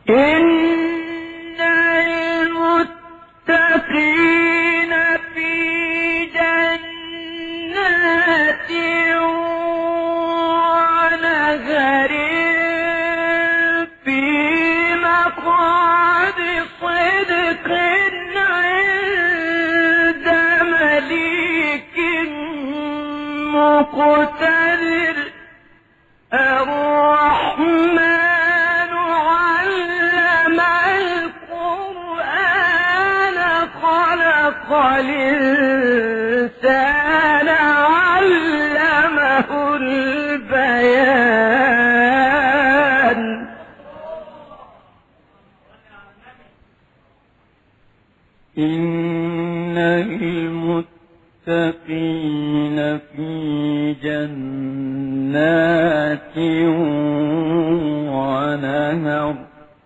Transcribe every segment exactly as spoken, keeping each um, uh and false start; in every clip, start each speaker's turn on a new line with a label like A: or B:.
A: إن المتقين في جنات ونهر في مقعد صدق عند مليك مقتدر. الرحمن علم القرآن خلق الإنسان علمه البيان. إن المتقين في جنات ونهر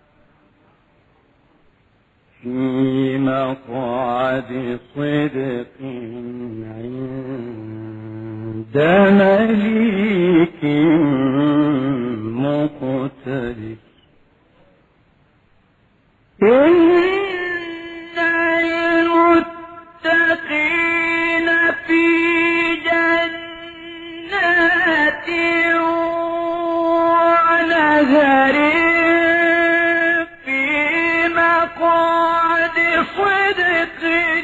A: في مقعد صدق عند مليك مقتدر. إن المتقين في جنات ونهر في مقعد صدق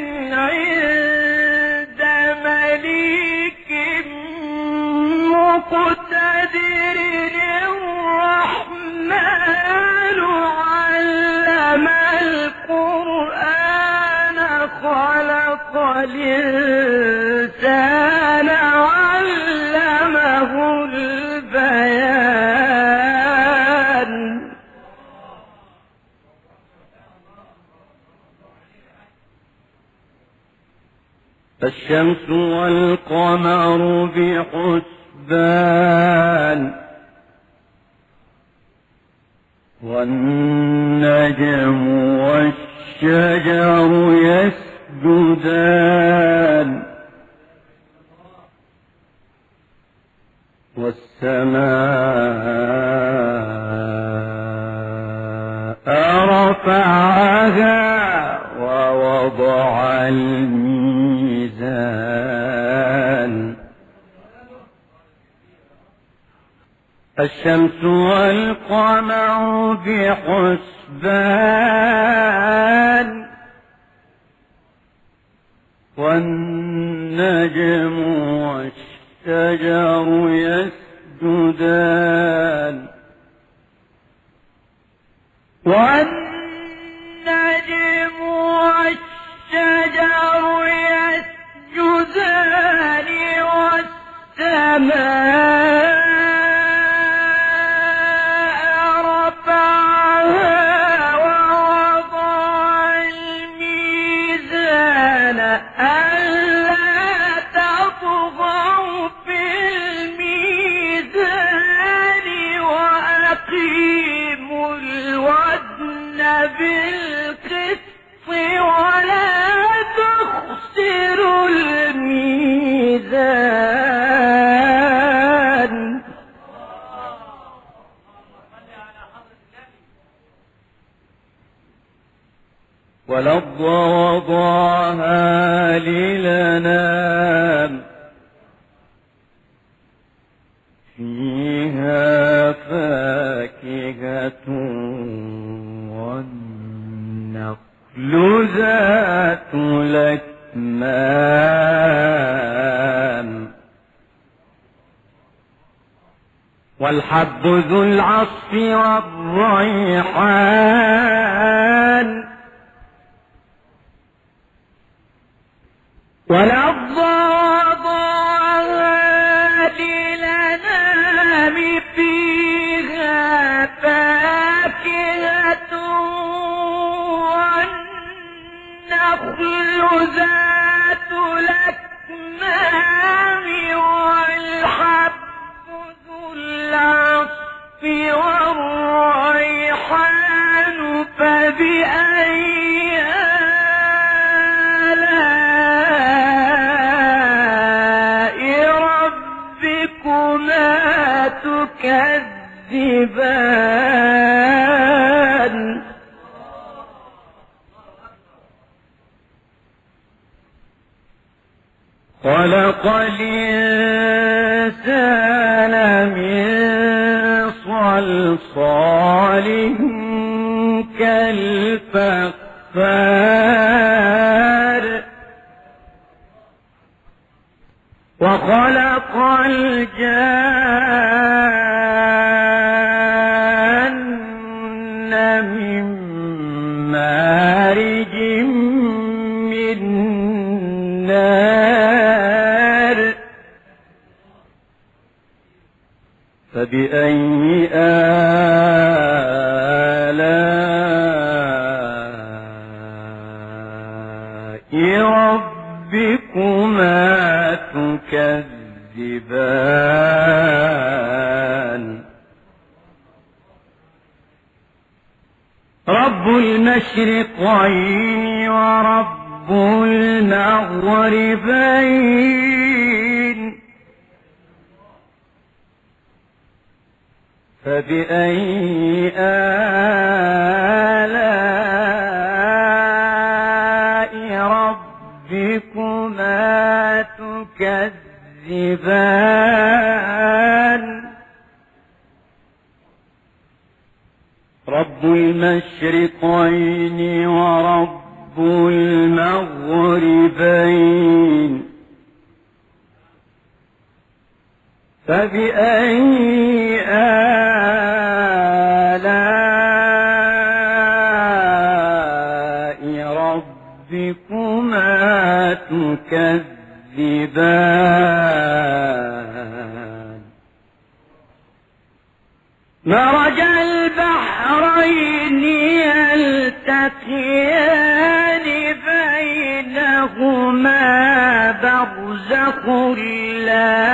A: عند مليك مقتدر. الرحمن علم القرآن خلق الإنسان علمه البيان. الشمس والقمر بحسبان والنجم والشجر يسجدان والسماء رفعها ووضع الميزان. الشمس والقمر بحسبان والنجم والشجر يسجدان والنجم والشجر يسجدان والسماء بالقسط ولا تخسروا الميزان. والأرض وضعها للأنام فيها فاكهة والنخل ذات الأكمام والحب ذو العصف والريحان والأرض وضعها للأنام فيها فاكهة والنخل ذات الأكمام والحب ذو العصف والريحان فبأي تكذبان.
B: خلق الإنسان من صلصال كالفخار وخلق الجان من مارج من نار فبأي آلاء ربكما تكذبان رب المشرقين ورب المغربين فبأي آلاء ربكما تكذبان رب المشرقين ورب المغربين فبأي آلاء ربكما تكذبان مرج البحرين يلتقيان بينهما برزخ لا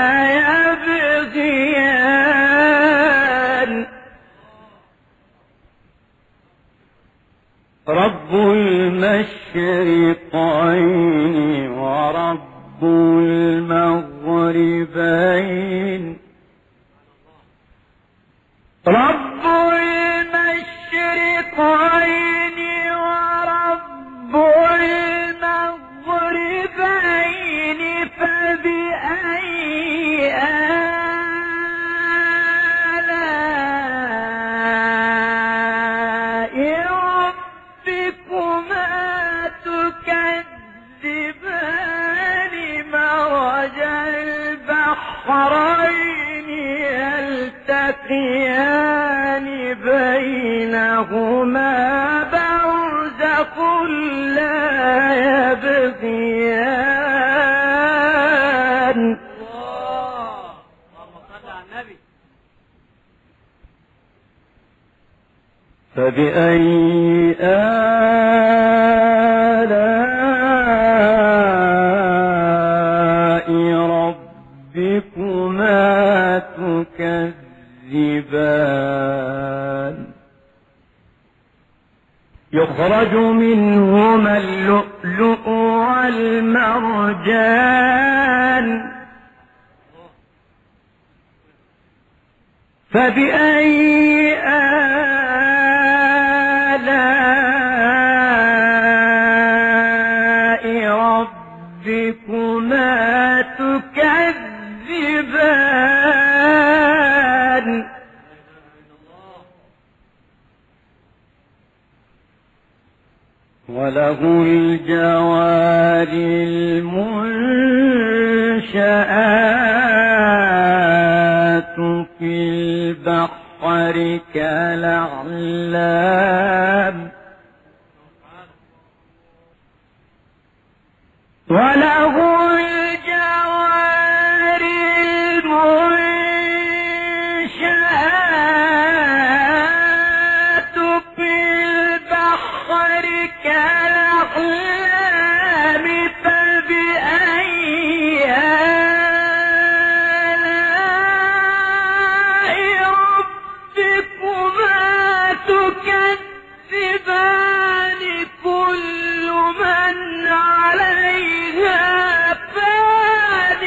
B: يبغيان رب المشرقين ورب المغربين رب المشرقين ورب المغربين فبأي آلاء ربكما تكذبان مرج البحرين يلتقيان بينهما برزخ لا يبغيان فبأي آلاء ربكما تكذبان يخرج منهما اللؤلؤ والمرجان فبأي آلاء ربكما تكذبان وله الجوار المنشآت في البحر كالأعلام وله الجوار المنشآت في البحر كالأعلام فبأي آلاء ربكما تكذبان كل من عليها فان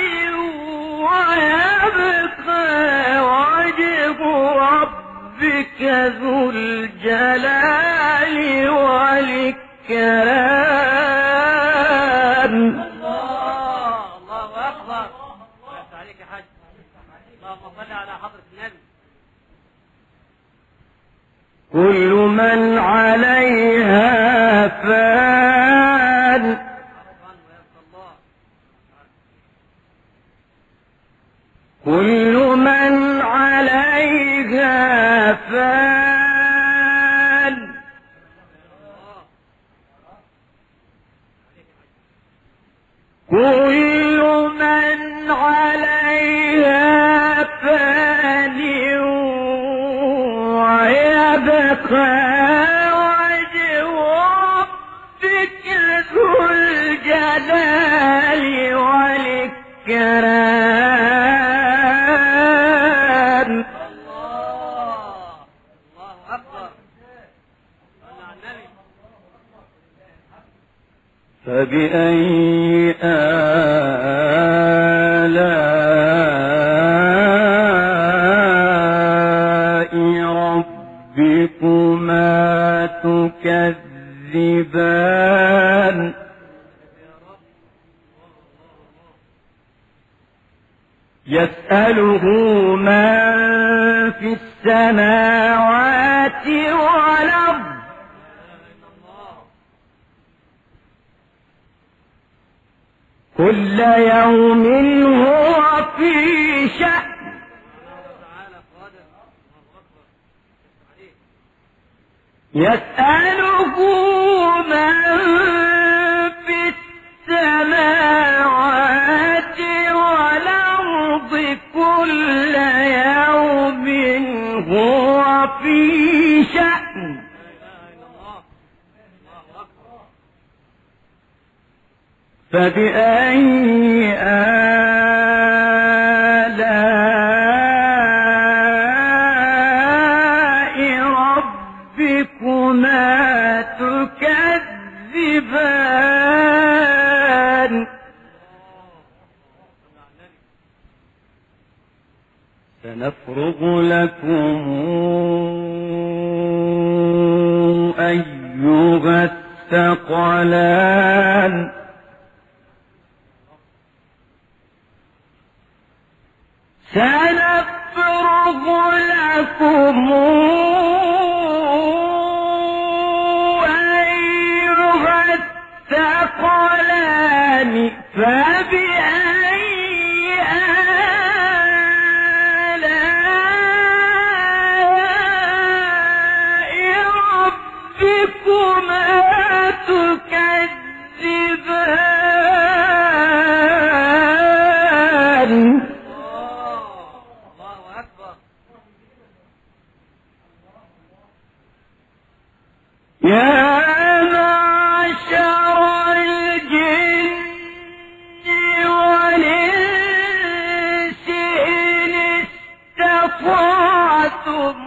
B: ويبقى وجه ربك ذو الجلال والإكرام. الله الله كل من عليها فان كل من عليها فان كل من عليها فان ويبقى وجه ربك ذو الجلال والإكرام.
A: الله أكبر.
B: فبأي آلاء ربكما تكذبان يسأله من في السماوات والأرض كل يوم هو في شأن يسأله من في السماوات والأرض كل يوم هو في شأن فبأي آلاء ربكما تكذبان سنفرغ لكم أيها الثقلان سنفرغ لكم أيها الثقلان فبأي آلاء ربكما تكذبان يا معشر الجن والإنس إن استطعتم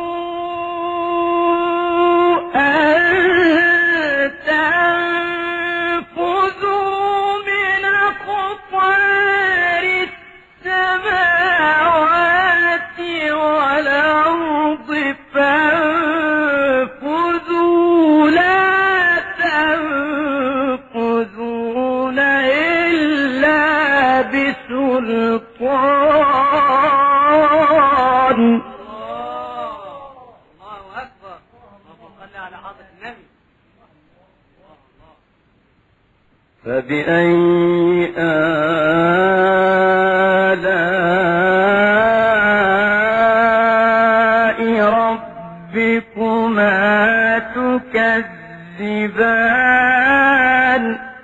B: أن تنفذوا من أقطار السماوات والأرض فانفذوا لا تنفذون إلا بسلطان.
A: الله أكبر. اللهم صل على حضرة النبي.
B: فبأي آلاء ربكما تكذبان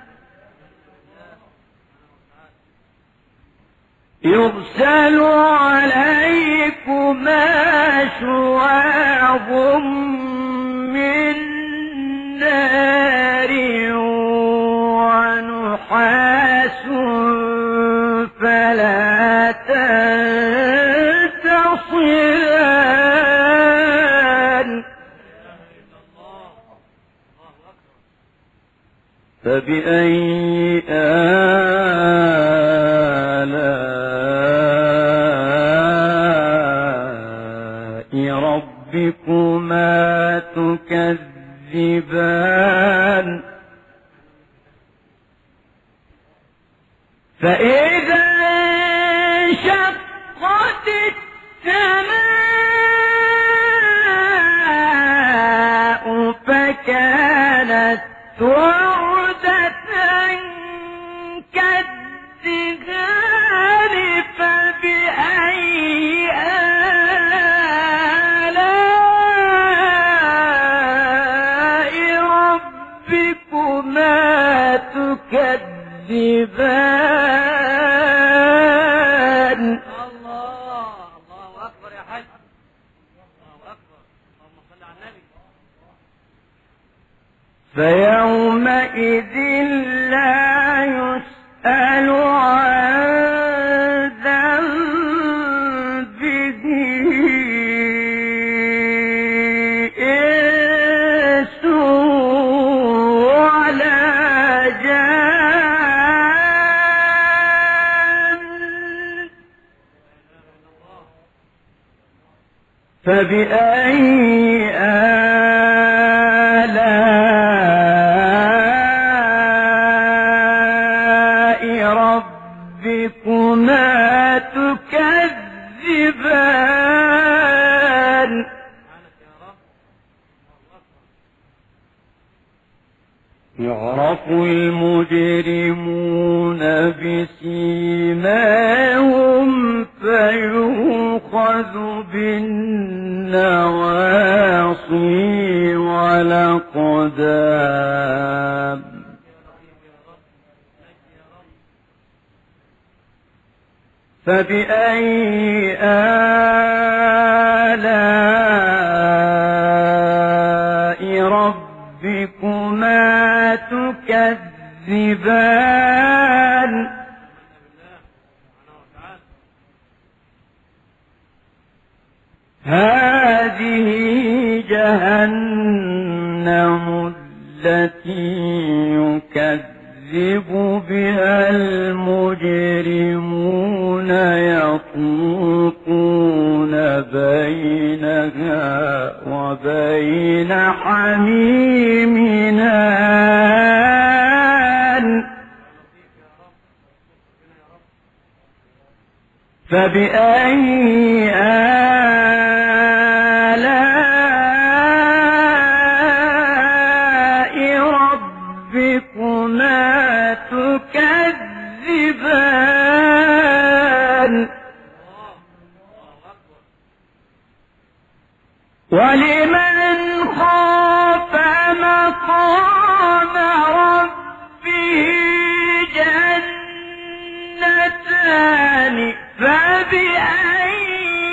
B: يرسل عليكما شواظ من نار ونحاس فلا تنتصران فبأي آلاء ربكما تكذبان فإذا انشقت السماء وردة كالدهان فبأي آلاء ربكما تكذبان
A: الله الله أكبر يا حاج. الله أكبر. اللهم صل على النبي.
B: فيومئذ لا يسأل عن ذنبه إنس ولا جان فبأي آلاء ربكما تكذبان
A: سبحانك يا رب. الله أكبر.
B: يعرف المجرمون بسيماهم فيؤخذ بالنواصي والأقدام فبأي آلاء ربكما تكذبان هذه جهنم التي يكذب بها المجرمون يطوفون بينها وبين حميم آن فبأي آلاء ربكما تكذبان ولمن خاف مقام ربه جنتان فبأي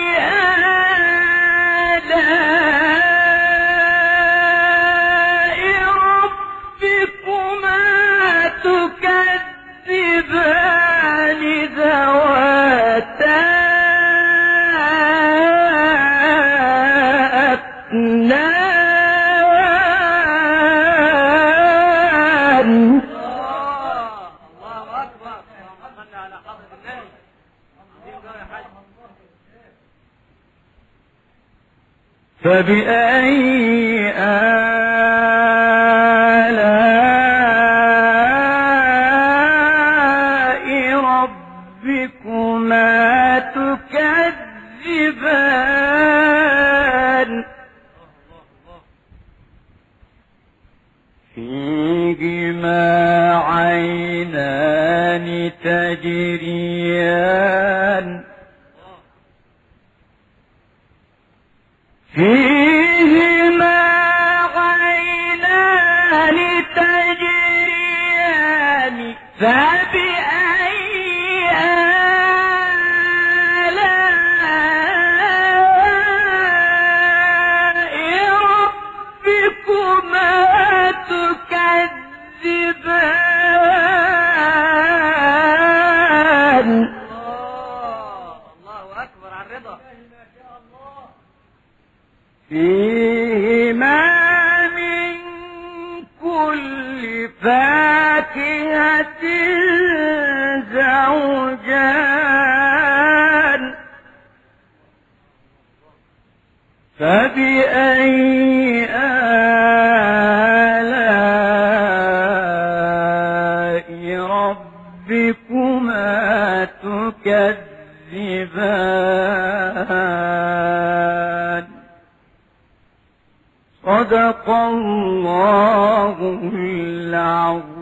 B: آلاء ربكما تكذبان ذواتا أفنان
A: الله الله أكبر. اللهم صل على حضرة النبي. عظيم قوي يا حاج.
B: فبأي آلاء ربكما تكذبان فيهما عينان تجريان فيهما عينان تجريان فبأي آلاء ربكما تكذبان
A: الله الله أكبر على الرضا.
B: فيهما من كل فاكهة زوجان فبأي آلاء ربكما تكذبان صدق صدق الله العظيم.